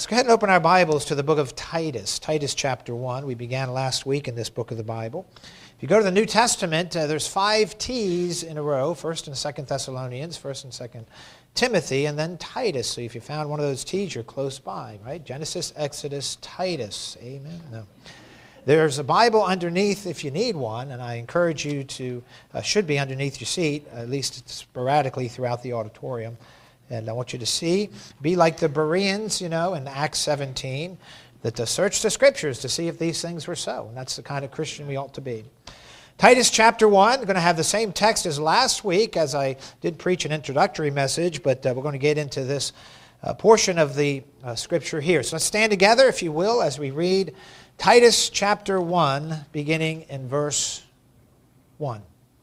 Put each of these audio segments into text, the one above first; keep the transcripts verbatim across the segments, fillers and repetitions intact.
Let's go ahead and open our Bibles to the book of Titus, Titus chapter one. We began last week in this book of the Bible. If you go to the New Testament, uh, there's five T's in a row, First and Second Thessalonians, First and Second Timothy, and then Titus. So if you found one of those T's, you're close by, right? Genesis, Exodus, Titus. Amen? No. There's a Bible underneath if you need one, and I encourage you to, uh, should be underneath your seat, at least sporadically throughout the auditorium. And I want you to see, be like the Bereans, you know, in Acts seventeen, that to search the Scriptures to see if these things were so. And that's the kind of Christian we ought to be. Titus chapter one, I'm going to have the same text as last week, as I did preach an introductory message, but uh, we're going to get into this uh, portion of the uh, Scripture here. So let's stand together, if you will, as we read Titus chapter one, beginning in verse one.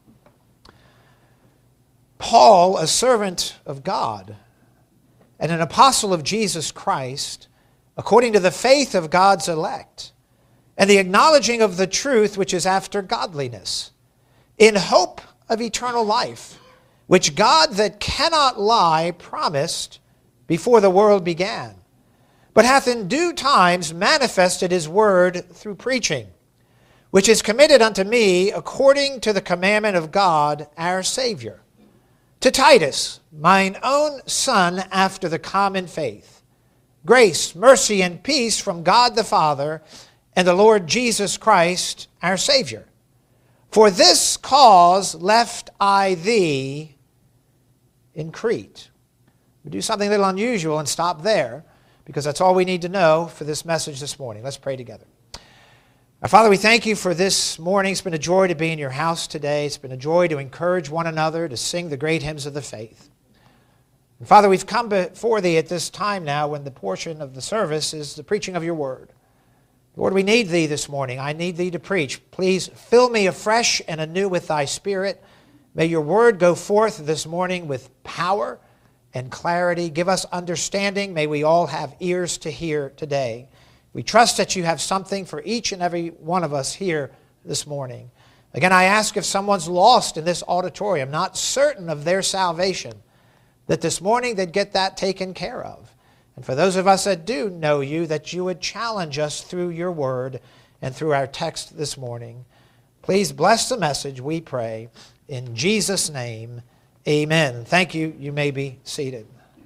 Paul, a servant of God and an apostle of Jesus Christ, according to the faith of God's elect, and the acknowledging of the truth which is after godliness, in hope of eternal life, which God that cannot lie promised before the world began, but hath in due times manifested his word through preaching, which is committed unto me according to the commandment of God our Savior. To Titus, mine own son after the common faith, grace, mercy, and peace from God the Father and the Lord Jesus Christ our Savior. For this cause left I thee in Crete. We do something a little unusual and stop there, because that's all we need to know for this message this morning. Let's pray together. Our Father, we thank you for this morning. It's been a joy to be in your house today. It's been a joy to encourage one another, to sing the great hymns of the faith. And Father, we've come before thee at this time now when the portion of the service is the preaching of your word. Lord, we need thee this morning. I need thee to preach. Please fill me afresh and anew with thy Spirit. May your word go forth this morning with power and clarity. Give us understanding. May we all have ears to hear today. We trust that you have something for each and every one of us here this morning. Again, I ask if someone's lost in this auditorium, not certain of their salvation, that this morning they'd get that taken care of. And for those of us that do know you, that you would challenge us through your word and through our text this morning. Please bless the message, we pray. In Jesus' name, amen. Thank you. You may be seated.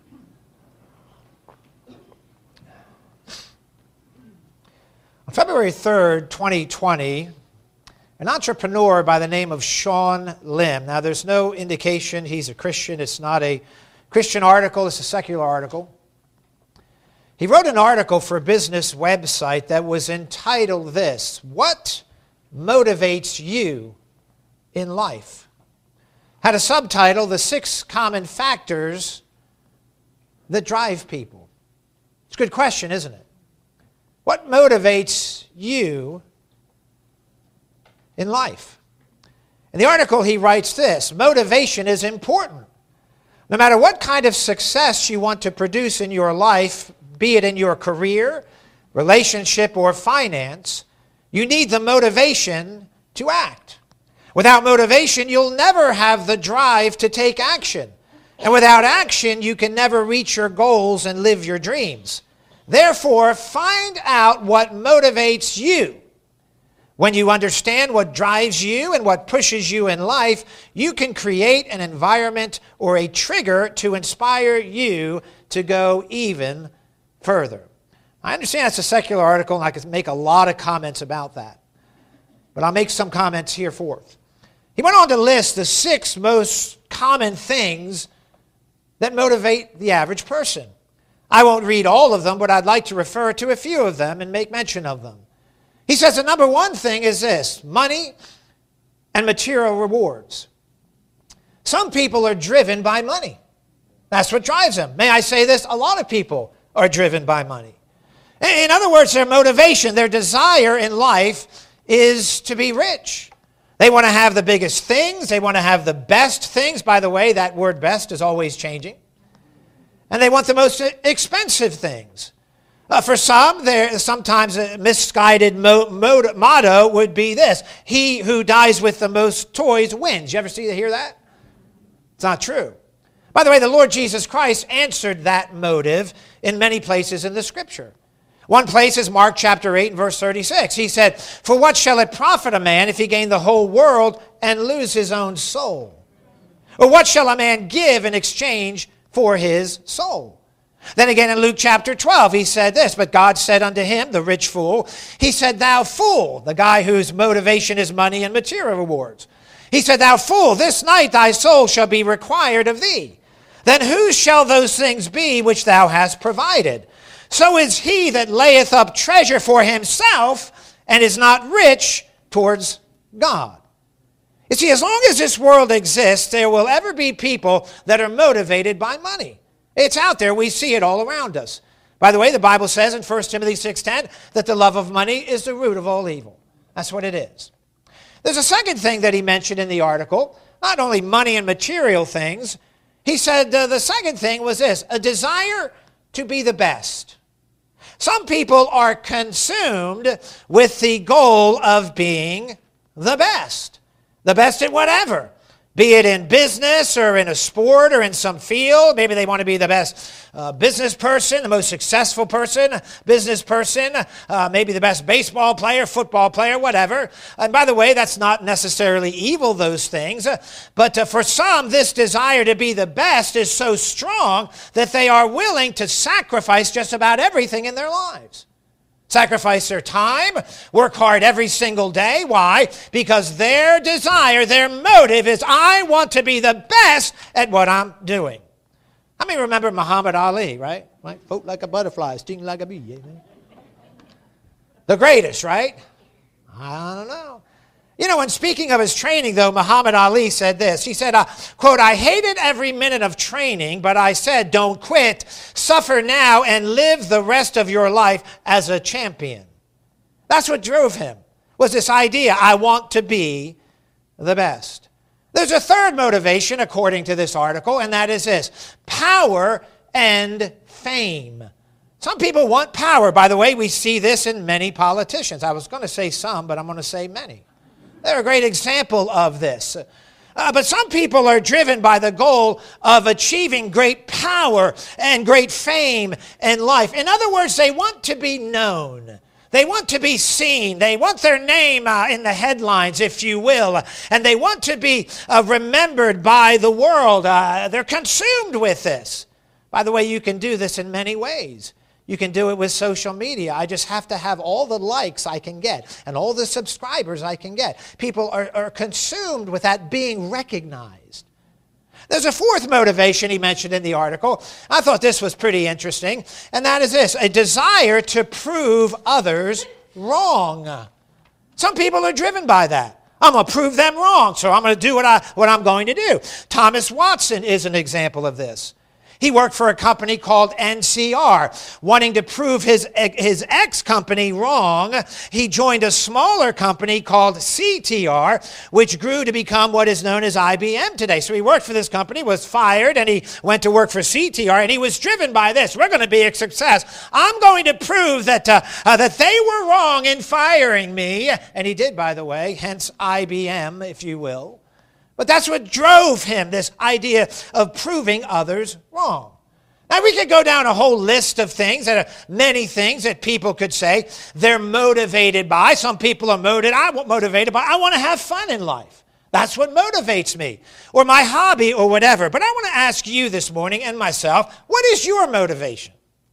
On February third, twenty twenty, an entrepreneur by the name of Sean Lim. Now, there's no indication he's a Christian. It's not a Christian article. It's a secular article. He wrote an article for a business website that was entitled this: What Motivates You in Life? Had a subtitle, The Six Common Factors That Drive People. It's a good question, isn't it? What motivates you in life? In the article, he writes this: motivation is important. No matter what kind of success you want to produce in your life, be it in your career, relationship, or finance, you need the motivation to act. Without motivation, you'll never have the drive to take action. And without action, you can never reach your goals and live your dreams. Therefore, find out what motivates you. When you understand what drives you and what pushes you in life, you can create an environment or a trigger to inspire you to go even further. I understand that's a secular article, and I could make a lot of comments about that. But I'll make some comments here forth. He went on to list the six most common things that motivate the average person. I won't read all of them, but I'd like to refer to a few of them and make mention of them. He says the number one thing is this: money and material rewards. Some people are driven by money. That's what drives them. May I say this? A lot of people are driven by money. In other words, their motivation, their desire in life is to be rich. They want to have the biggest things. They want to have the best things. By the way, that word best is always changing. And they want the most expensive things. Uh, for some, there sometimes a misguided mo- mo- motto would be this: he who dies with the most toys wins. You ever see hear that? It's not true. By the way, the Lord Jesus Christ answered that motive in many places in the Scripture. One place is Mark chapter eight and verse thirty-six. He said, "For what shall it profit a man if he gain the whole world and lose his own soul? Or what shall a man give in exchange for his soul?" Then again in Luke chapter twelve, he said this, "But God said unto him, the rich fool, he said, thou fool," the guy whose motivation is money and material rewards. He said, "Thou fool, this night thy soul shall be required of thee. Then whose shall those things be which thou hast provided? So is he that layeth up treasure for himself and is not rich towards God." You see, as long as this world exists, there will ever be people that are motivated by money. It's out there. We see it all around us. By the way, the Bible says in First Timothy six ten that the love of money is the root of all evil. That's what it is. There's a second thing that he mentioned in the article, not only money and material things. He said uh, the second thing was this, a desire to be the best. Some people are consumed with the goal of being the best. The best at whatever. Be it in business or in a sport or in some field. Maybe they want to be the best uh, business person, the most successful person, business person, uh, maybe the best baseball player, football player, whatever. And by the way, that's not necessarily evil, those things. Uh, but uh, for some, this desire to be the best is so strong that they are willing to sacrifice just about everything in their lives. Sacrifice their time, work hard every single day. Why? Because their desire, their motive is, I want to be the best at what I'm doing. How many remember Muhammad Ali, right? Right? Float like a butterfly, sting like a bee. Amen. The greatest, right? I don't know. You know, when speaking of his training, though, Muhammad Ali said this. He said, uh, quote, "I hated every minute of training, but I said, don't quit. Suffer now and live the rest of your life as a champion." That's what drove him, was this idea, I want to be the best. There's a third motivation, according to this article, and that is this, power and fame. Some people want power. By the way, we see this in many politicians. I was going to say some, but I'm going to say many. They're a great example of this. Uh, but some people are driven by the goal of achieving great power and great fame in life. In other words, they want to be known. They want to be seen. They want their name uh, in the headlines, if you will. And they want to be uh, remembered by the world. Uh, they're consumed with this. By the way, you can do this in many ways. You can do it with social media. I just have to have all the likes I can get and all the subscribers I can get. People are, are consumed with that being recognized. There's a fourth motivation he mentioned in the article. I thought this was pretty interesting, and that is this, a desire to prove others wrong. Some people are driven by that. I'm going to prove them wrong, so I'm going to do what, I, what I'm going to do. Thomas Watson is an example of this. He worked for a company called N C R. Wanting to prove his, his ex-company wrong, he joined a smaller company called C T R, which grew to become what is known as I B M today. So he worked for this company, was fired, and he went to work for C T R, and he was driven by this. We're going to be a success. I'm going to prove that, uh, uh, that they were wrong in firing me. And he did, by the way, hence I B M, if you will. But that's what drove him, this idea of proving others wrong. Now, we could go down a whole list of things, that are many things that people could say they're motivated by. Some people are motivated, I'm motivated by, I want to have fun in life. That's what motivates me, or my hobby, or whatever. But I want to ask you this morning and myself, what is your motivation?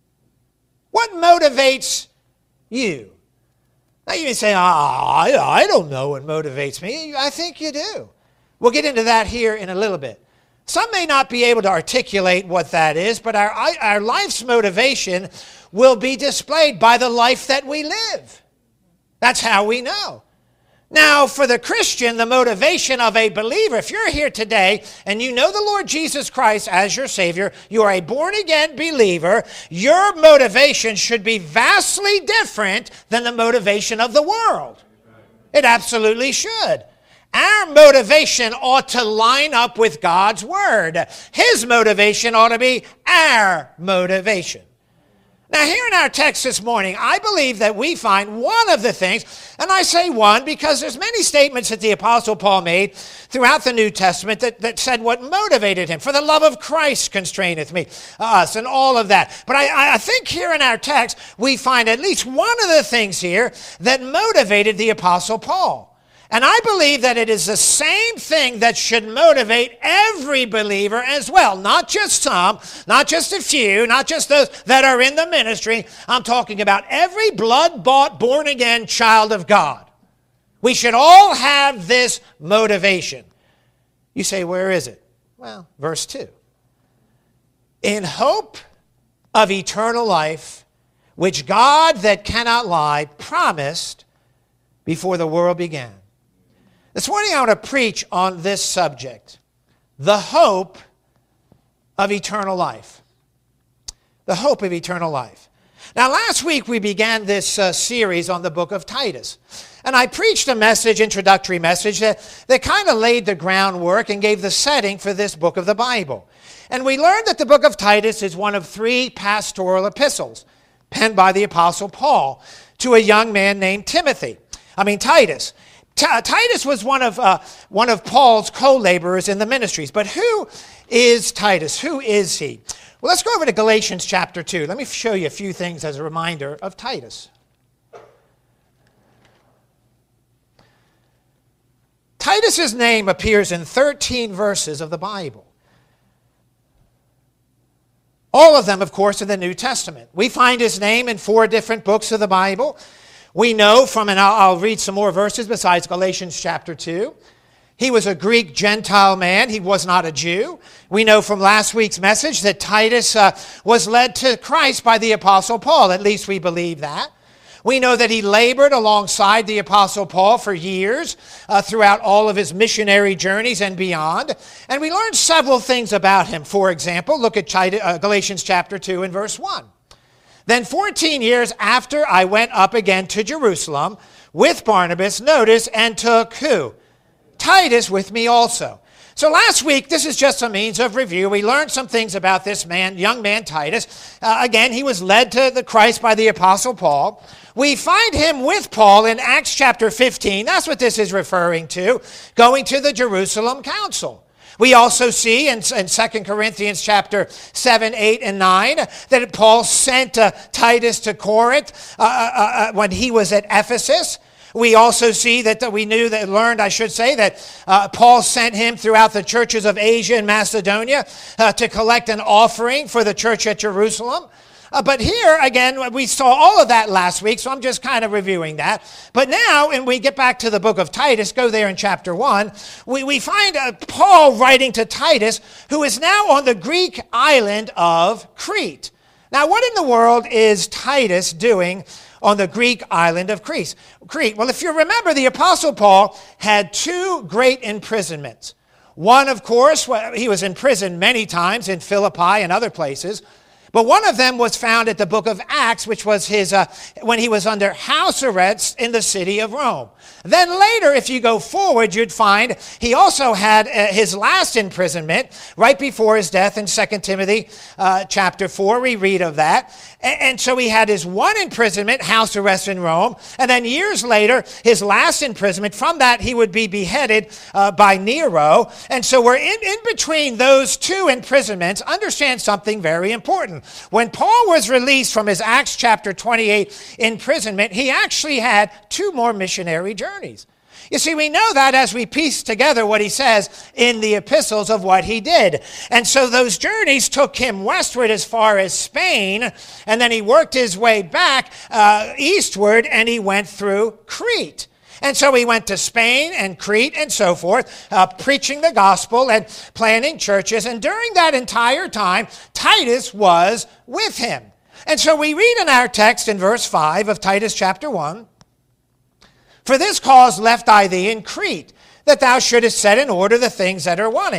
What motivates you? Now, you may say, ah, I, I don't know what motivates me. I think you do. We'll get into that here in a little bit. Some may not be able to articulate what that is, but our, our life's motivation will be displayed by the life that we live. That's how we know. Now, for the Christian, the motivation of a believer, if you're here today and you know the Lord Jesus Christ as your Savior, you are a born-again believer, your motivation should be vastly different than the motivation of the world. It absolutely should. Our motivation ought to line up with God's Word. His motivation ought to be our motivation. Now, here in our text this morning, I believe that we find one of the things, and I say one because there's many statements that the Apostle Paul made throughout the New Testament that, that said what motivated him. For the love of Christ constraineth me, us, and all of that. But I, I think here in our text, we find at least one of the things here that motivated the Apostle Paul. And I believe that it is the same thing that should motivate every believer as well. Not just some, not just a few, not just those that are in the ministry. I'm talking about every blood-bought, born-again child of God. We should all have this motivation. You say, where is it? Well, verse two. In hope of eternal life, which God that cannot lie promised before the world began. This morning I want to preach on this subject, the hope of eternal life. The hope of eternal life. Now, last week we began this uh, series on the book of Titus. And I preached a message, introductory message, that, that kind of laid the groundwork and gave the setting for this book of the Bible. And we learned that the book of Titus is one of three pastoral epistles penned by the Apostle Paul to a young man named Timothy. I mean, Titus. T- Titus was one of uh, one of Paul's co-laborers in the ministries. But who is Titus? Who is he? Well, let's go over to Galatians chapter two. Let me show you a few things as a reminder of Titus. Titus's name appears in thirteen verses of the Bible. All of them, of course, in the New Testament. We find his name in four different books of the Bible. We know from, and I'll, I'll read some more verses besides Galatians chapter two. He was a Greek Gentile man. He was not a Jew. We know from last week's message that Titus uh, was led to Christ by the Apostle Paul. At least we believe that. We know that he labored alongside the Apostle Paul for years uh, throughout all of his missionary journeys and beyond. And we learned several things about him. For example, look at uh, Galatians chapter two and verse one. Then fourteen years after I went up again to Jerusalem with Barnabas, notice, and took who? Titus with me also. So last week, this is just a means of review. We learned some things about this man, young man Titus. Uh, again, he was led to the Christ by the Apostle Paul. We find him with Paul in Acts chapter fifteen. That's what this is referring to, going to the Jerusalem council. We also see in, in Second Corinthians chapter seven, eight, and nine that Paul sent uh, Titus to Corinth uh, uh, uh, when he was at Ephesus. We also see that uh, we knew that, learned, I should say, that uh, Paul sent him throughout the churches of Asia and Macedonia uh, to collect an offering for the church at Jerusalem. Uh, but here, again, we saw all of that last week, so I'm just kind of reviewing that. But now, when we get back to the book of Titus, go there in chapter one, we, we find uh, Paul writing to Titus, who is now on the Greek island of Crete. Now, what in the world is Titus doing on the Greek island of Crete? Crete? Well, if you remember, the Apostle Paul had two great imprisonments. One, of course, he was imprisoned many times in Philippi and other places. But one of them was found at the book of Acts, which was his uh, when he was under house arrest in the city of Rome. Then later, if you go forward, you'd find he also had uh, his last imprisonment right before his death in Second Timothy uh, chapter four. We read of that. And, and so he had his one imprisonment, house arrest in Rome. And then years later, his last imprisonment. From that, he would be beheaded uh, by Nero. And so we're in, in between those two imprisonments. Understand something very important. When Paul was released from his Acts chapter twenty-eight imprisonment, he actually had two more missionary journeys. You see, we know that as we piece together what he says in the epistles of what he did. And so those journeys took him westward as far as Spain, and then he worked his way back uh, eastward, and he went through Crete. And so he went to Spain and Crete and so forth, uh, preaching the gospel and planting churches. And during that entire time, Titus was with him. And so we read in our text in verse five of Titus chapter one, "For this cause left I thee in Crete, that thou shouldest set in order the things that are wanting,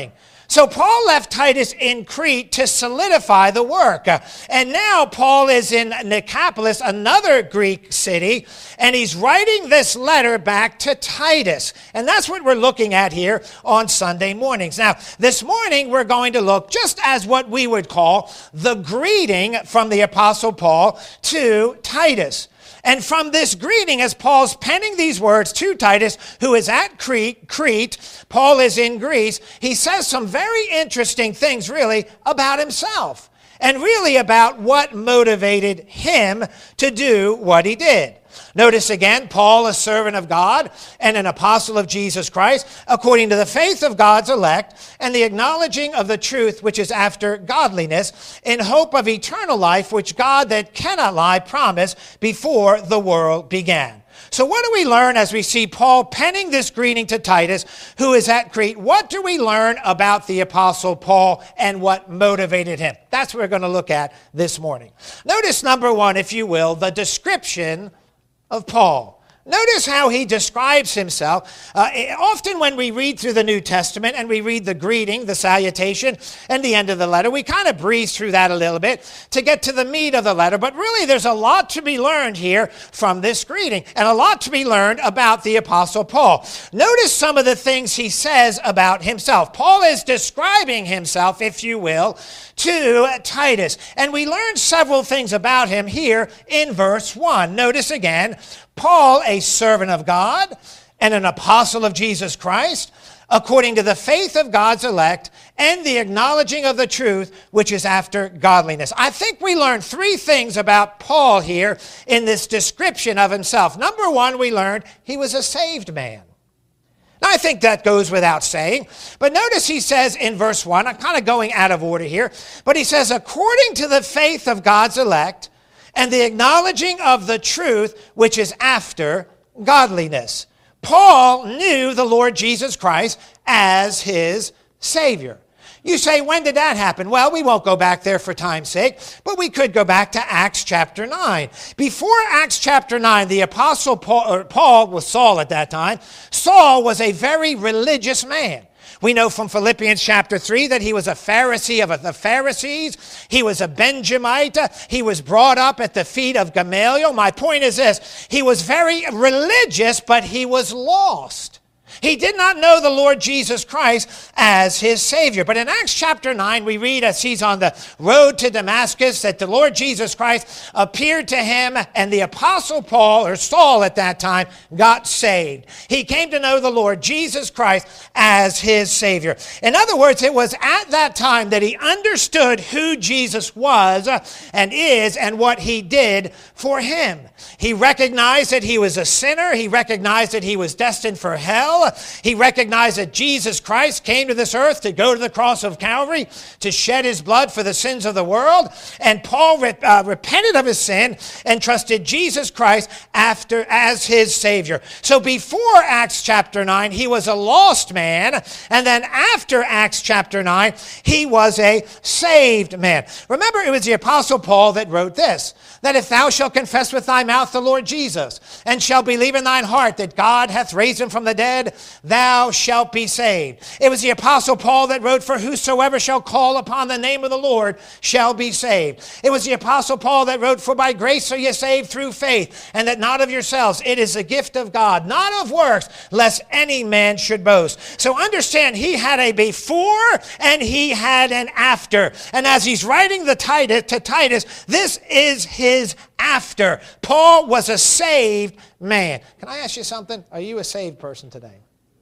So Paul left Titus in Crete to solidify the work. And now Paul is in Nicopolis, another Greek city, and he's writing this letter back to Titus. And that's what we're looking at here on Sunday mornings. Now, this morning we're going to look just as what we would call the greeting from the Apostle Paul to Titus. And from this greeting, as Paul's penning these words to Titus, who is at Crete, Crete, Paul is in Greece, he says some very interesting things, really, about himself. And really about what motivated him to do what he did. Notice again, Paul, a servant of God and an apostle of Jesus Christ, according to the faith of God's elect and the acknowledging of the truth which is after godliness, in hope of eternal life, which God that cannot lie promised before the world began. So what do we learn as we see Paul penning this greeting to Titus, who is at Crete? What do we learn about the Apostle Paul and what motivated him? That's what we're going to look at this morning. Notice, number one, if you will, the description of Paul. Notice how he describes himself. Uh, often when we read through the New Testament and we read the greeting, the salutation, and the end of the letter, we kind of breeze through that a little bit to get to the meat of the letter. But really, there's a lot to be learned here from this greeting and a lot to be learned about the Apostle Paul. Notice some of the things he says about himself. Paul is describing himself, if you will, to Titus. And we learn several things about him here in verse one. Notice again, Paul, a servant of God and an apostle of Jesus Christ, according to the faith of God's elect and the acknowledging of the truth which is after godliness. I think we learn three things about Paul here in this description of himself. Number one, we learned he was a saved man. Now, I think that goes without saying, but notice he says in verse one, I'm kind of going out of order here, but he says, according to the faith of God's elect, and the acknowledging of the truth which is after godliness. Paul knew the Lord Jesus Christ as his Savior. You say, when did that happen? Well, we won't go back there for time's sake, but we could go back to Acts chapter nine. Before Acts chapter nine, the apostle Paul, or Paul was Saul at that time. Saul was a very religious man. We know from Philippians chapter three that he was a Pharisee of the Pharisees. He was a Benjamite. He was brought up at the feet of Gamaliel. My point is this. He was very religious, but he was lost. He did not know the Lord Jesus Christ as his Savior. But in Acts chapter nine, we read as he's on the road to Damascus that the Lord Jesus Christ appeared to him, and the apostle Paul, or Saul at that time, got saved. He came to know the Lord Jesus Christ as his Savior. In other words, it was at that time that he understood who Jesus was and is and what he did for him. He recognized that he was a sinner. He recognized that he was destined for hell. He recognized that Jesus Christ came to this earth to go to the cross of Calvary to shed his blood for the sins of the world. And Paul re- uh, repented of his sin and trusted Jesus Christ after as his Savior. So before Acts chapter nine, he was a lost man. And then after Acts chapter nine, he was a saved man. Remember, it was the Apostle Paul that wrote this, that if thou shalt confess with thy mouth the Lord Jesus, and shalt believe in thine heart that God hath raised him from the dead, thou shalt be saved. It was the Apostle Paul that wrote, for whosoever shall call upon the name of the Lord shall be saved. It was the Apostle Paul that wrote, for by grace are ye saved through faith, and that not of yourselves. It is a gift of God, not of works, lest any man should boast. So understand, he had a before and he had an after. And as he's writing the Titus, to Titus, this is his after. Paul was a saved man. Can I ask you something? Are you a saved person today?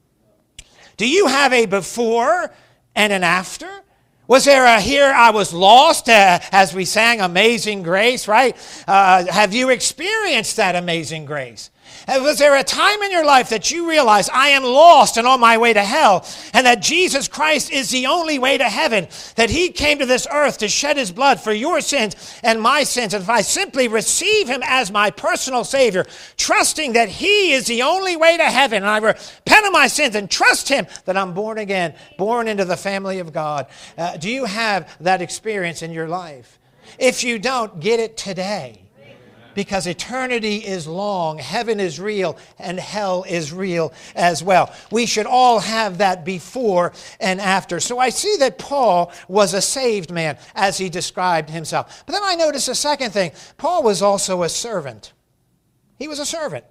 Do you have a before and an after? Was there a here I was lost uh, as we sang Amazing Grace, right? Uh, have you experienced that amazing grace? Was there a time in your life that you realized I am lost and on my way to hell, and that Jesus Christ is the only way to heaven, that he came to this earth to shed his blood for your sins and my sins, and if I simply receive him as my personal Savior, trusting that he is the only way to heaven, and I repent of my sins and trust him that I'm born again, born into the family of God. Uh, do you have that experience in your life? If you don't, get it today. because eternity is long, heaven is real, and hell is real as well. We should all have that before and after. So I see that Paul was a saved man as he described himself. But then I notice a second thing. Paul was also a servant. He was a servant.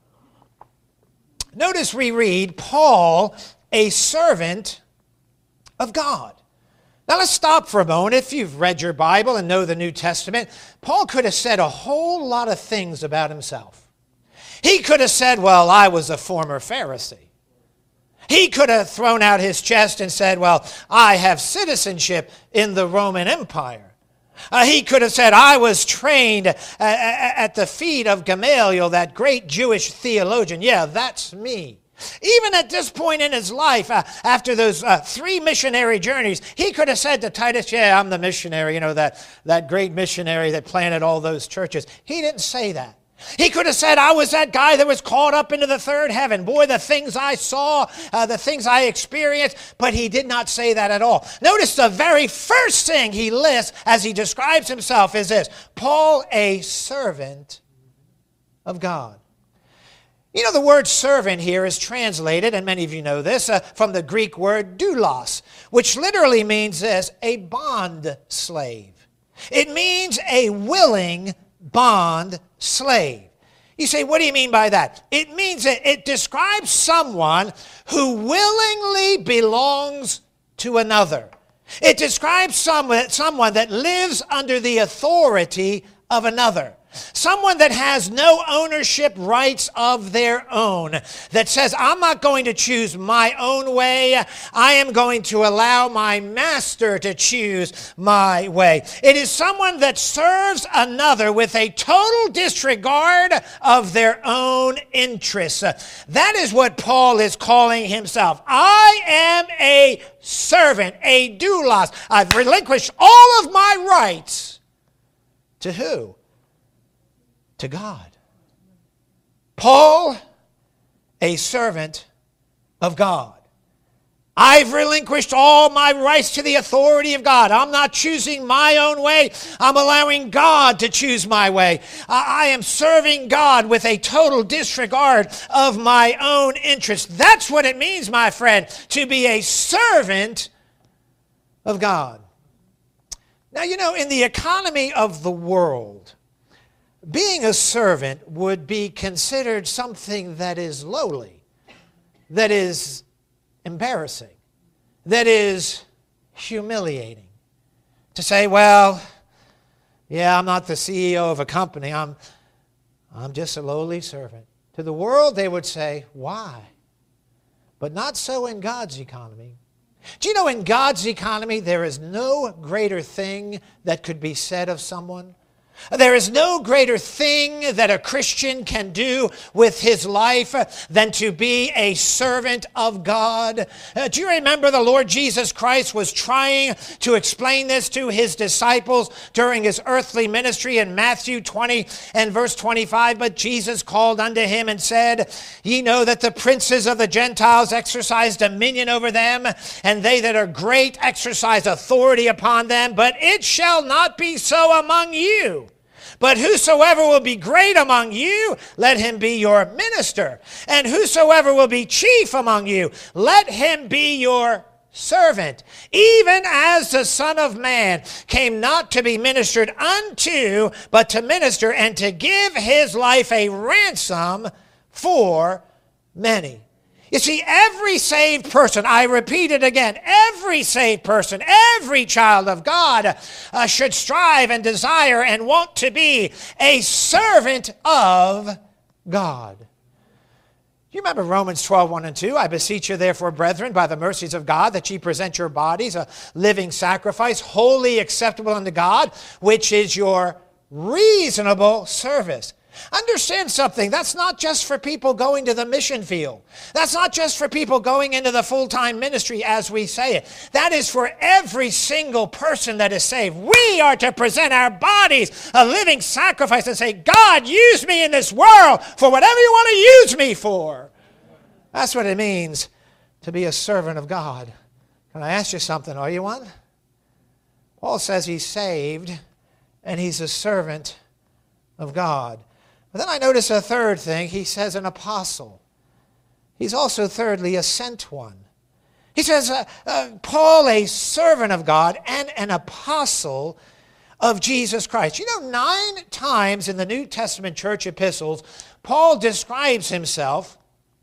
Notice we read, Paul, a servant of God. Now let's stop for a moment. If you've read your Bible and know the New Testament, Paul could have said a whole lot of things about himself. He could have said, well, I was a former Pharisee. He could have thrown out his chest and said, well, I have citizenship in the Roman Empire. Uh, he could have said, I was trained uh, at the feet of Gamaliel, that great Jewish theologian. Yeah, that's me. Even at this point in his life, uh, after those uh, three missionary journeys, he could have said to Titus, yeah, I'm the missionary, you know, that, that great missionary that planted all those churches. He didn't say that. He could have said, I was that guy that was caught up into the third heaven. Boy, the things I saw, uh, the things I experienced, but he did not say that at all. Notice the very first thing he lists as he describes himself is this: Paul, a servant of God. You know, the word servant here is translated, and many of you know this, uh, from the Greek word doulos, which literally means this, a bond slave. It means a willing bond slave. You say, what do you mean by that? It means that it describes someone who willingly belongs to another. It describes someone, someone that lives under the authority of another. Someone that has no ownership rights of their own, that says, I'm not going to choose my own way. I am going to allow my master to choose my way. It is someone that serves another with a total disregard of their own interests. That is what Paul is calling himself. I am a servant, a doulos. I've relinquished all of my rights. To who? To God. Paul, a servant of God. I've relinquished all my rights to the authority of God. I'm not choosing my own way. I'm allowing God to choose my way. I am serving God with a total disregard of my own interests. That's what it means, my friend, to be a servant of God. Now, you know, in the economy of the world, being a servant would be considered something that is lowly, that is embarrassing, that is humiliating. To say, well, yeah, I'm not the C E O of a company. I'm, I'm just a lowly servant. To the world, they would say, why? But not so in God's economy. Do you know in God's economy, there is no greater thing that could be said of someone? There is no greater thing that a Christian can do with his life than to be a servant of God. Uh, do you remember the Lord Jesus Christ was trying to explain this to his disciples during his earthly ministry in Matthew twenty and verse twenty-five? But Jesus called unto him and said, Ye know that the princes of the Gentiles exercise dominion over them, and they that are great exercise authority upon them, but it shall not be so among you. But whosoever will be great among you, let him be your minister. And whosoever will be chief among you, let him be your servant. Even as the Son of Man came not to be ministered unto, but to minister and to give his life a ransom for many. You see, every saved person, I repeat it again, every saved person, every child of God uh, should strive and desire and want to be a servant of God. You remember Romans twelve, one and two? I beseech you therefore, brethren, by the mercies of God, that ye present your bodies a living sacrifice, wholly acceptable unto God, which is your reasonable service. Understand something. That's not just for people going to the mission field. That's not just for people going into the full-time ministry as we say it. That is for every single person that is saved. We are to present our bodies a living sacrifice and say, God, use me in this world for whatever you want to use me for. That's what it means to be a servant of God. Can I ask you something? Are you one? Paul says he's saved and he's a servant of God. But then I notice a third thing. He says an apostle. He's also, thirdly, a sent one. He says, uh, uh, Paul, a servant of God and an apostle of Jesus Christ. You know, nine times in the New Testament church epistles, Paul describes himself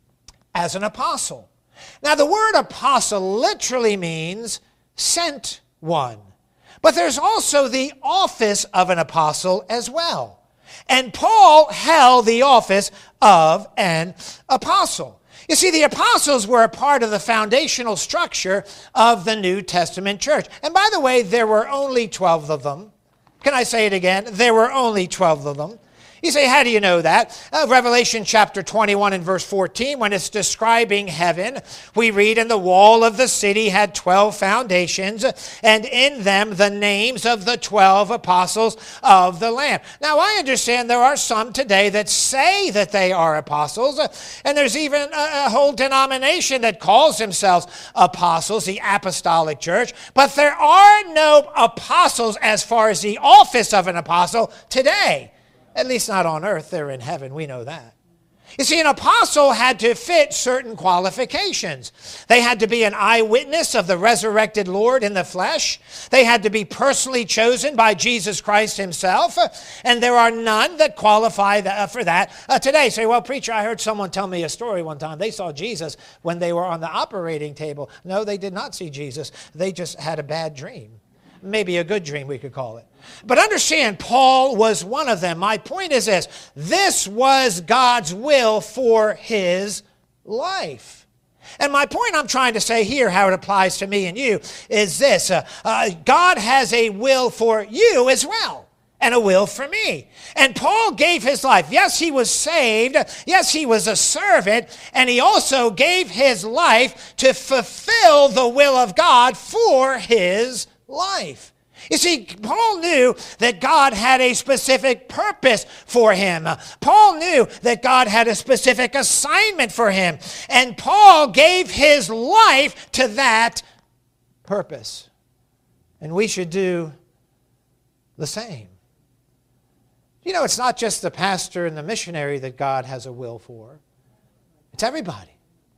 as an apostle. Now, the word apostle literally means sent one. But there's also the office of an apostle as well. And Paul held the office of an apostle. You see, the apostles were a part of the foundational structure of the New Testament church. And by the way, there were only twelve of them. Can I say it again? There were only twelve of them. You say, how do you know that? Uh, Revelation chapter twenty-one and verse fourteen, when it's describing heaven, we read, "And the wall of the city had twelve foundations, and in them the names of the twelve apostles of the Lamb." Now, I understand there are some today that say that they are apostles, and there's even a, a whole denomination that calls themselves apostles, the apostolic church, but there are no apostles as far as the office of an apostle today. At least not on earth. They're in heaven. We know that. You see, an apostle had to fit certain qualifications. They had to be an eyewitness of the resurrected Lord in the flesh. They had to be personally chosen by Jesus Christ himself. And there are none that qualify for that uh, today. Say, well, preacher, I heard someone tell me a story one time. They saw Jesus when they were on the operating table. No, they did not see Jesus. They just had a bad dream. Maybe a good dream, we could call it. But understand, Paul was one of them. My point is this. This was God's will for his life. And my point I'm trying to say here, how it applies to me and you, is this. Uh, uh, God has a will for you as well. And a will for me. And Paul gave his life. Yes, he was saved. Yes, he was a servant. And he also gave his life to fulfill the will of God for his life. You see, Paul knew that God had a specific purpose for him. Paul knew that God had a specific assignment for him. And Paul gave his life to that purpose. And we should do the same. You know, it's not just the pastor and the missionary that God has a will for. It's everybody.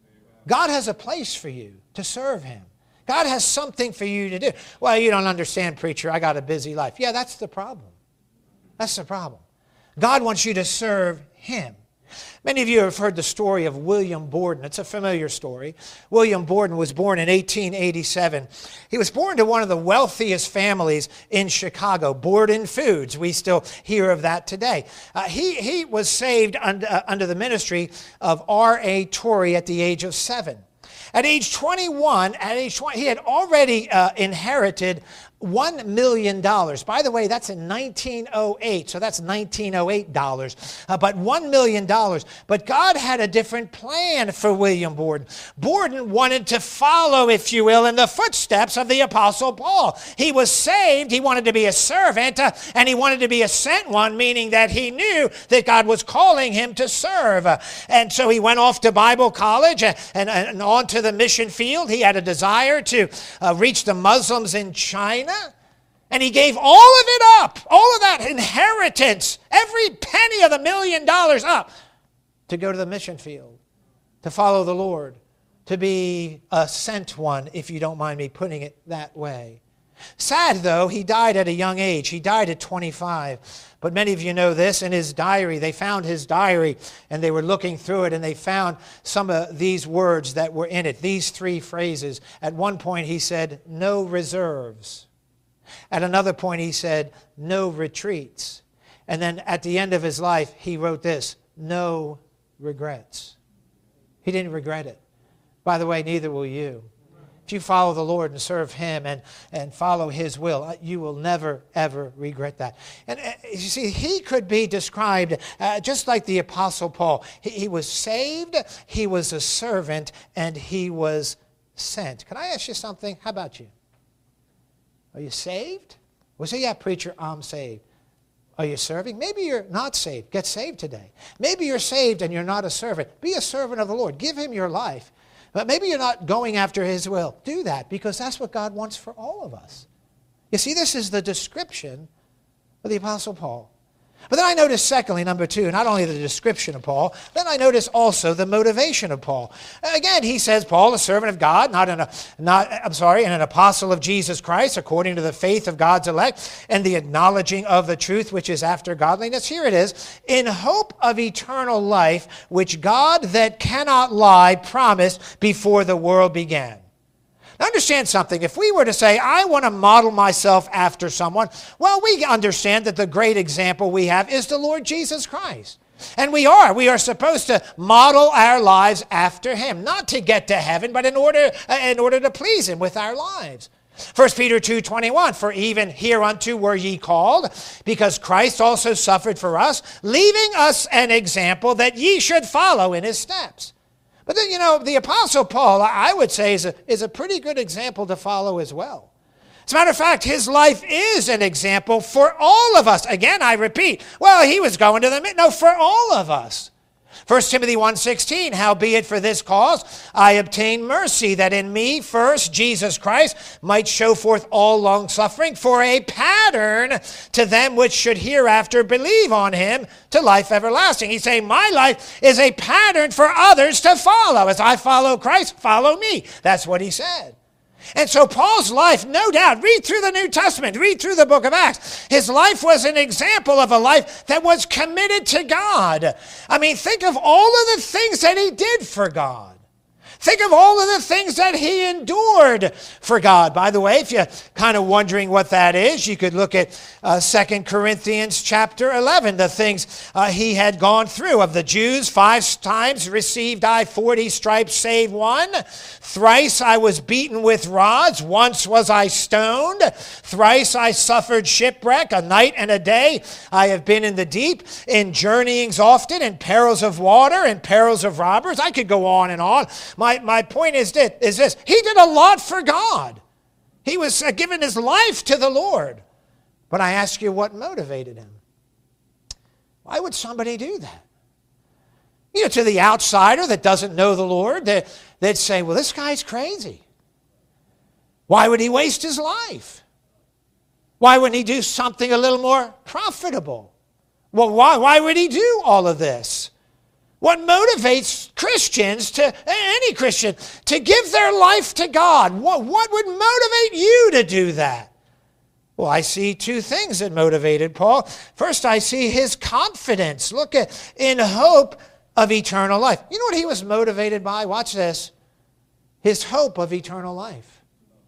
God has a place for you to serve him. God has something for you to do. Well, you don't understand, preacher. I got a busy life. Yeah, that's the problem. That's the problem. God wants you to serve him. Many of you have heard the story of William Borden. It's a familiar story. William Borden was born in eighteen eighty-seven. He was born to one of the wealthiest families in Chicago, Borden Foods. We still hear of that today. Uh, he, he was saved under, uh, under the ministry of R A Torrey at the age of seven. At age twenty-one, at age twenty, he had already uh, inherited one million dollars. By the way, that's in nineteen oh eight, so that's nineteen oh eight dollars, uh, but one million dollars. But God had a different plan for William Borden. Borden wanted to follow, if you will, in the footsteps of the Apostle Paul. He was saved, he wanted to be a servant, uh, and he wanted to be a sent one, meaning that he knew that God was calling him to serve. Uh, and so he went off to Bible college uh, and, and on to the mission field. He had a desire to uh, reach the Muslims in China. And he gave all of it up, all of that inheritance, every penny of the million dollars up to go to the mission field, to follow the Lord, to be a sent one, if you don't mind me putting it that way. Sad, though, he died at a young age. He died at twenty-five. But many of you know this. In his diary, they found his diary, and they were looking through it, and they found some of these words that were in it, these three phrases. At one point, he said, "No reserves." At another point, he said, "No retreats." And then at the end of his life, he wrote this, "No regrets." He didn't regret it. By the way, neither will you. If you follow the Lord and serve him and, and follow his will, you will never, ever regret that. And uh, you see, he could be described uh, just like the Apostle Paul. He, he was saved, he was a servant, and he was sent. Can I ask you something? How about you? Are you saved? Well, say, yeah, preacher, I'm saved. Are you serving? Maybe you're not saved. Get saved today. Maybe you're saved and you're not a servant. Be a servant of the Lord. Give him your life. But maybe you're not going after his will. Do that, because that's what God wants for all of us. You see, this is the description of the Apostle Paul. But then I notice, secondly, number two, not only the description of Paul, then I notice also the motivation of Paul. Again, he says, Paul, a servant of God, not an, not, I'm sorry, and an apostle of Jesus Christ, according to the faith of God's elect, and the acknowledging of the truth which is after godliness. Here it is, in hope of eternal life, which God that cannot lie promised before the world began. Now understand something. If we were to say, I want to model myself after someone, well, we understand that the great example we have is the Lord Jesus Christ. And we are. We are supposed to model our lives after him, not to get to heaven, but in order, in order to please him with our lives. First Peter two twenty-one, for even hereunto were ye called, because Christ also suffered for us, leaving us an example that ye should follow in his steps. But then, you know, the Apostle Paul, I would say, is a, is a pretty good example to follow as well. As a matter of fact, his life is an example for all of us. Again, I repeat, well, he was going to the, no, for all of us. First Timothy one sixteen, howbeit for this cause I obtain mercy, that in me first Jesus Christ might show forth all longsuffering for a pattern to them which should hereafter believe on him to life everlasting. He's saying my life is a pattern for others to follow. As I follow Christ, follow me. That's what he said. And so Paul's life, no doubt, read through the New Testament, read through the book of Acts. His life was an example of a life that was committed to God. I mean, think of all of the things that he did for God. Think of all of the things that he endured for God. By the way, if you're kind of wondering what that is, you could look at uh, Second Corinthians chapter eleven, the things uh, he had gone through. Of the Jews, five times received I forty stripes, save one. Thrice I was beaten with rods. Once was I stoned. Thrice I suffered shipwreck. A night and a day I have been in the deep, in journeyings often, in perils of water, in perils of robbers. I could go on and on. My, my point is this, is this. He did a lot for God. He was uh, giving his life to the Lord. But I ask you, what motivated him? Why would somebody do that? You know, to the outsider that doesn't know the Lord, they, they'd say, well, this guy's crazy. Why would he waste his life? Why wouldn't he do something a little more profitable? Well, why, why would he do all of this? What motivates Christians, to any Christian, to give their life to God? What, what would motivate you to do that? Well, I see two things that motivated Paul. First, I see his confidence. Look at, in hope of eternal life. You know what he was motivated by? Watch this. His hope of eternal life.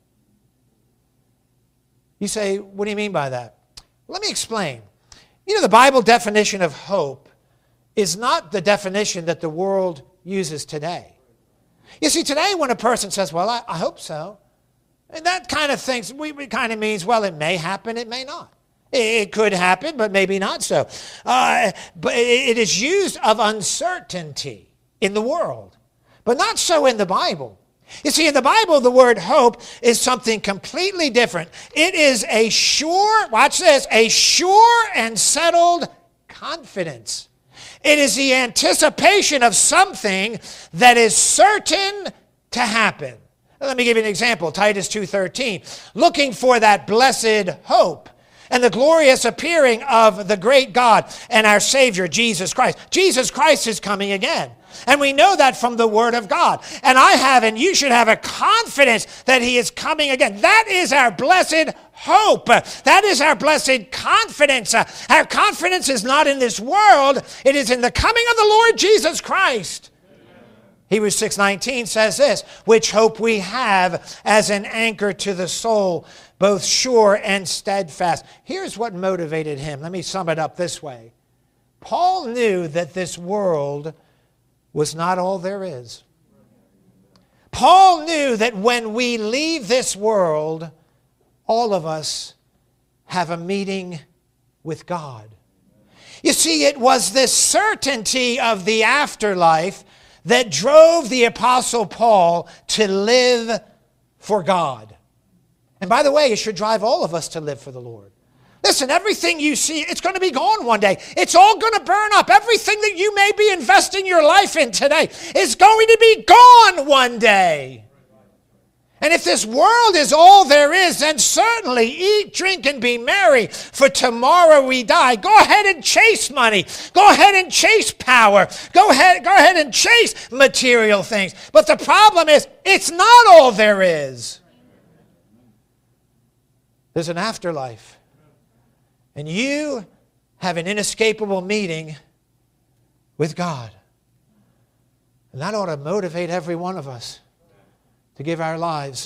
You say, what do you mean by that? Let me explain. You know, the Bible definition of hope is not the definition that the world uses today. You see, today when a person says, well, I, I hope so, and that kind of thinks, we, we kind of means, well, it may happen, it may not. It, it could happen, but maybe not so. Uh, but it, it is used of uncertainty in the world, but not so in the Bible. You see, in the Bible, the word hope is something completely different. It is a sure, watch this, a sure and settled confidence. It is the anticipation of something that is certain to happen. Let me give you an example. Titus two thirteen. Looking for that blessed hope and the glorious appearing of the great God and our Savior, Jesus Christ. Jesus Christ is coming again. And we know that from the Word of God. And I have, and you should have a confidence that he is coming again. That is our blessed hope. That is our blessed confidence. Our confidence is not in this world. It is in the coming of the Lord Jesus Christ. Hebrews six nineteen says this, which hope we have as an anchor to the soul, both sure and steadfast. Here's what motivated him. Let me sum it up this way. Paul knew that this world was not all there is. Paul knew that when we leave this world, all of us have a meeting with God. You see, it was this certainty of the afterlife that drove the Apostle Paul to live for God. And by the way, it should drive all of us to live for the Lord. Listen, everything you see, it's going to be gone one day. It's all going to burn up. Everything that you may be investing your life in today is going to be gone one day. And if this world is all there is, then certainly eat, drink, and be merry, for tomorrow we die. Go ahead and chase money. Go ahead and chase power. Go ahead, go ahead and chase material things. But the problem is, it's not all there is. There's an afterlife. And you have an inescapable meeting with God. And that ought to motivate every one of us to give our lives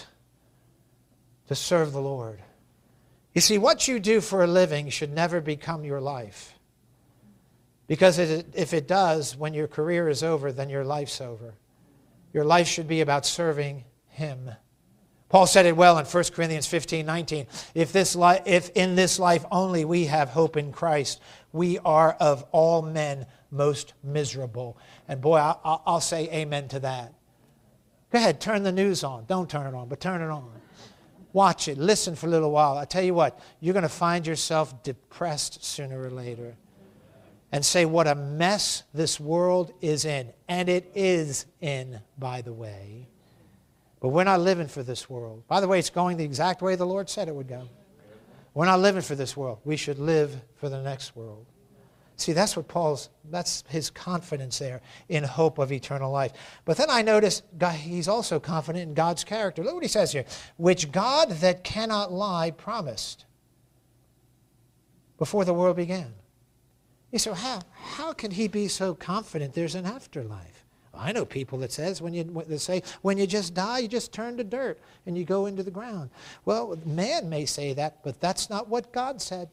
to serve the Lord. You see, what you do for a living should never become your life. Because it, if it does, when your career is over, then your life's over. Your life should be about serving Him. Paul said it well in First Corinthians fifteen nineteen. If, this li- if in this life only we have hope in Christ, we are of all men most miserable. And boy, I, I'll say amen to that. Go ahead, turn the news on. Don't turn it on, but turn it on. Watch it. Listen for a little while. I tell you what, you're going to find yourself depressed sooner or later. And say what a mess this world is in. And it is in, by the way. But we're not living for this world. By the way, it's going the exact way the Lord said it would go. We're not living for this world. We should live for the next world. See, that's what Paul's, that's his confidence there in hope of eternal life. But then I notice God, he's also confident in God's character. Look what he says here. Which God that cannot lie promised before the world began. You say, well, how, how can he be so confident there's an afterlife? Well, I know people that says when you that say when you just die, you just turn to dirt and you go into the ground. Well, man may say that, but that's not what God said.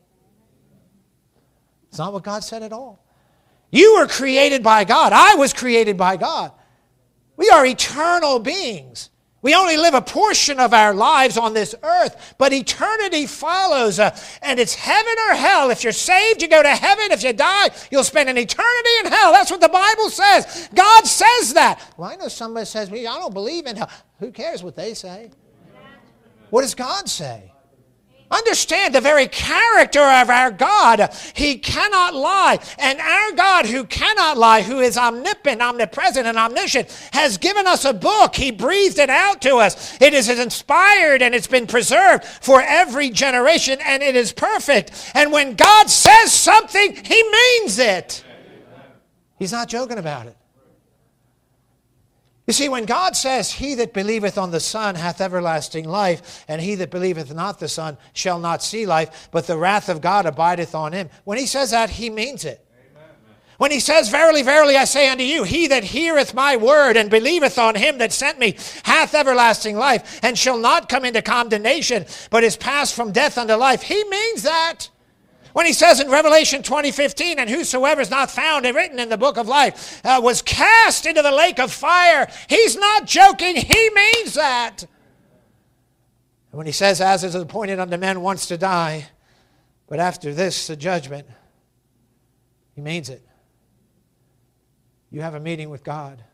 It's not what God said at all. You were created by God. I was created by God. We are eternal beings. We only live a portion of our lives on this earth, but eternity follows. Uh, and it's heaven or hell. If you're saved, you go to heaven. If you die, you'll spend an eternity in hell. That's what the Bible says. God says that. Well, I know somebody says, well, I don't believe in hell. Who cares what they say? What does God say? Understand the very character of our God. He cannot lie. And our God who cannot lie, who is omnipotent, omnipresent, and omniscient, has given us a book. He breathed it out to us. It is inspired and it's been preserved for every generation, and it is perfect. And when God says something, He means it. He's not joking about it. You see, when God says, he that believeth on the Son hath everlasting life, and he that believeth not the Son shall not see life, but the wrath of God abideth on him. When he says that, he means it. Amen. When he says, verily, verily, I say unto you, he that heareth my word and believeth on him that sent me hath everlasting life, and shall not come into condemnation, but is passed from death unto life. He means that. When he says in Revelation twenty fifteen, and whosoever is not found and written in the book of life uh, was cast into the lake of fire, he's not joking. He means that. And when he says, as is appointed unto men once to die, but after this the judgment, he means it. You have a meeting with God.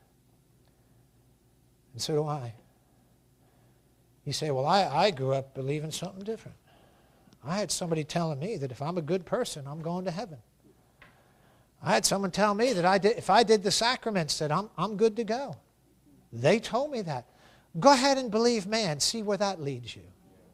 And so do I. You say, well, I, I grew up believing something different. I had somebody telling me that if I'm a good person, I'm going to heaven. I had someone tell me that I did, if I did the sacraments, that I'm, I'm good to go. They told me that. Go ahead and believe man. See where that leads you.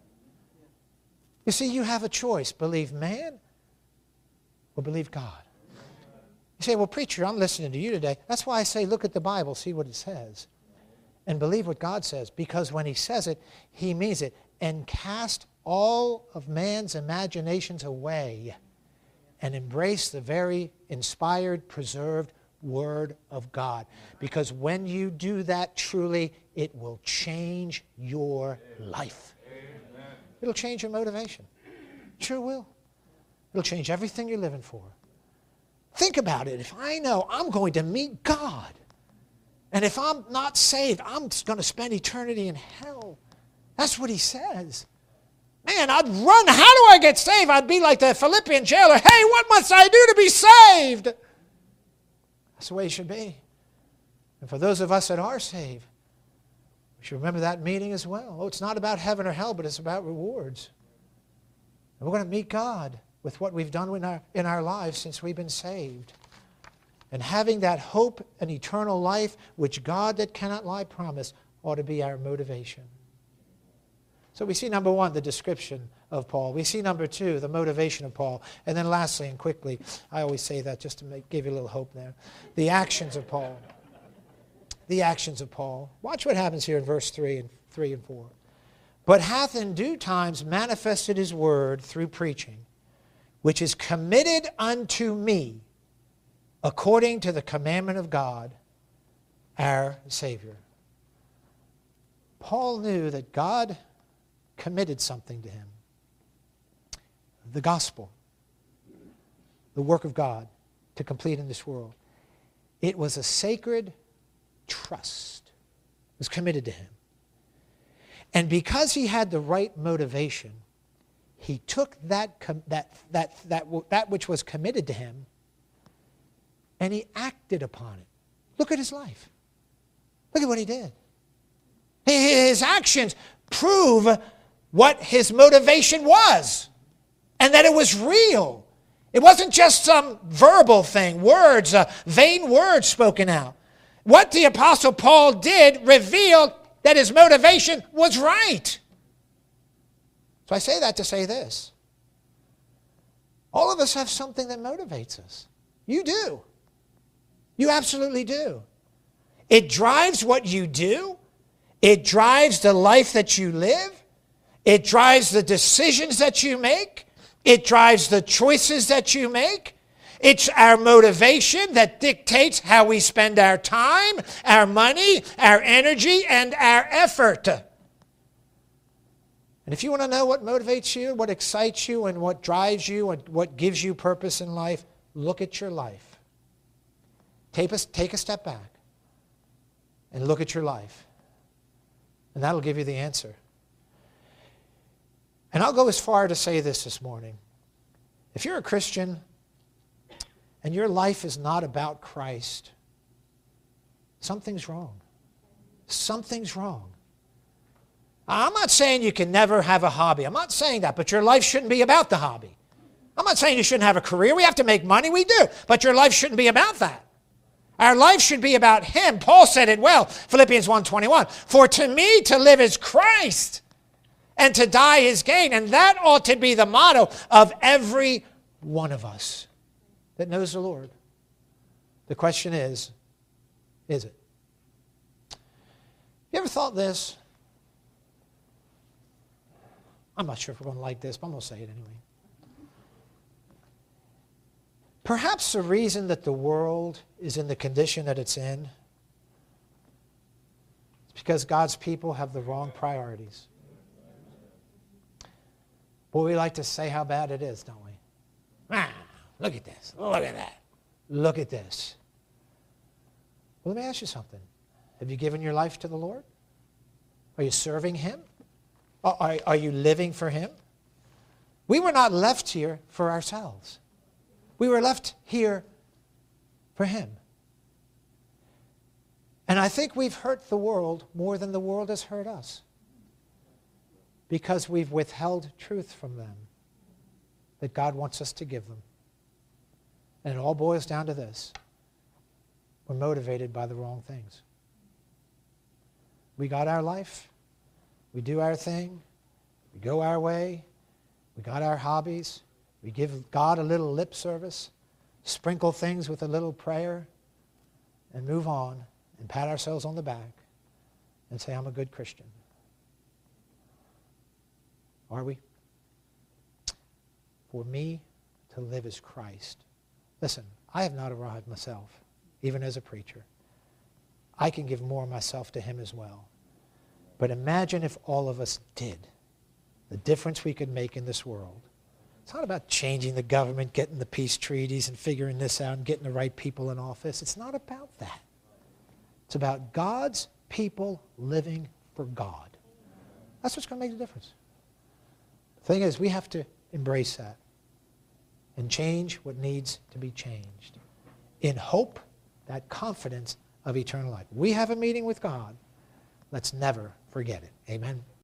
You see, you have a choice. Believe man or believe God. You say, well, preacher, I'm listening to you today. That's why I say look at the Bible, see what it says. And believe what God says. Because when he says it, he means it. And cast all of man's imaginations away and embrace the very inspired, preserved Word of God. Because when you do that truly, it will change your life. Amen. It'll change your motivation. It sure will. It'll change everything you're living for. Think about it. If I know I'm going to meet God, and if I'm not saved, I'm just going to spend eternity in hell. That's what he says. Man, I'd run. How do I get saved? I'd be like the Philippian jailer. Hey, what must I do to be saved? That's the way it should be. And for those of us that are saved, we should remember that meeting as well. Oh, it's not about heaven or hell, but it's about rewards. And we're going to meet God with what we've done in our, in our lives since we've been saved. And having that hope and eternal life, which God that cannot lie promised, ought to be our motivation. So we see, number one, the description of Paul. We see, number two, the motivation of Paul. And then lastly and quickly, I always say that just to make, give you a little hope there, the actions of Paul. The actions of Paul. Watch what happens here in verse three and three and four. But hath in due times manifested his word through preaching, which is committed unto me according to the commandment of God, our Savior. Paul knew that God committed something to him. The gospel, the work of God to complete in this world. It was a sacred trust. It was committed to him. And because he had the right motivation, he took that, that, that, that, that which was committed to him and he acted upon it. Look at his life. Look at what he did. His actions prove what his motivation was, and that it was real. It wasn't just some verbal thing, words, uh, vain words spoken out. What the Apostle Paul did revealed that his motivation was right. So I say that to say this. All of us have something that motivates us. You do. You absolutely do. It drives what you do. It drives the life that you live. It drives the decisions that you make. It drives the choices that you make. It's our motivation that dictates how we spend our time, our money, our energy, and our effort. And if you want to know what motivates you, what excites you, and what drives you, and what gives you purpose in life, look at your life. Take a, take a step back and look at your life. And that'll give you the answer. And I'll go as far to say this this morning. If you're a Christian and your life is not about Christ, something's wrong. Something's wrong. I'm not saying you can never have a hobby. I'm not saying that, but your life shouldn't be about the hobby. I'm not saying you shouldn't have a career. We have to make money. We do. But your life shouldn't be about that. Our life should be about Him. Paul said it well, Philippians one twenty-one. For to me to live is Christ, and to die is gain. And that ought to be the motto of every one of us that knows the Lord. The question is, is it? You ever thought this? I'm not sure if we're going to like this, but I'm going to say it anyway. Perhaps the reason that the world is in the condition that it's in is because God's people have the wrong priorities. Boy, we like to say how bad it is, don't we? Ah, look at this. Look at that. Look at this. Well, let me ask you something. Have you given your life to the Lord? Are you serving Him? Are, are you living for Him? We were not left here for ourselves. We were left here for Him. And I think we've hurt the world more than the world has hurt us, because we've withheld truth from them that God wants us to give them. And it all boils down to this. We're motivated by the wrong things. We got our life. We do our thing. We go our way. We got our hobbies. We give God a little lip service, sprinkle things with a little prayer, and move on and pat ourselves on the back and say, I'm a good Christian. Are we? For me to live is Christ. Listen, I have not arrived myself, even as a preacher. I can give more of myself to Him as well. But imagine if all of us did, the difference we could make in this world. It's not about changing the government, getting the peace treaties and figuring this out and getting the right people in office. It's not about that. It's about God's people living for God. That's what's going to make the difference. The thing is, we have to embrace that and change what needs to be changed in hope, that confidence of eternal life. We have a meeting with God. Let's never forget it. Amen.